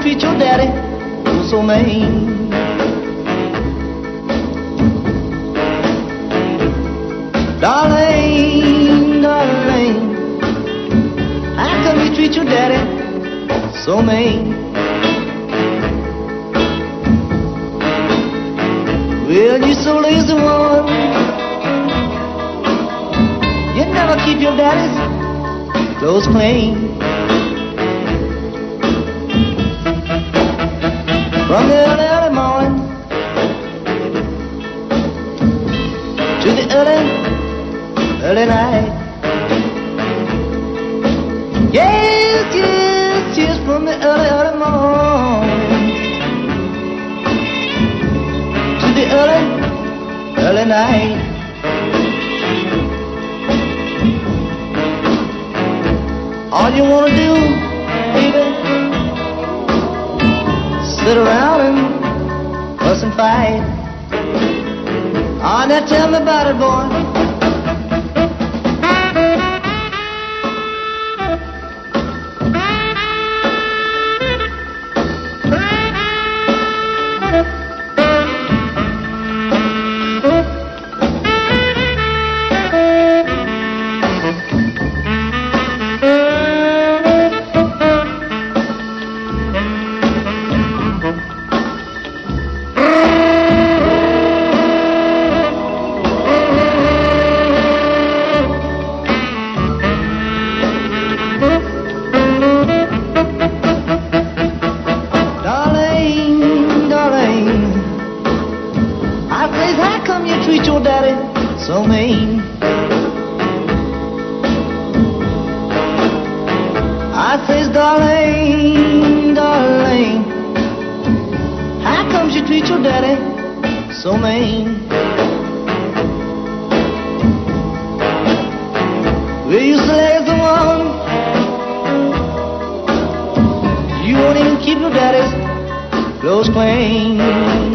treat your daddy oh so mean? Darling, darling, how come you treat your daddy so mean? Well, you're so lazy, woman, you never keep your daddy's clothes clean. From the early, early morning to the early night. Yes, yes, yes, from the early, early morning to the early night. All you wanna do, baby, sit around and fuss and fight. Ah, now tell me about it, boy. How come you treat your daddy so mean? I says, darling, darling, how come you treat your daddy so mean? Well, you say as a woman, you won't even keep your daddy's clothes clean.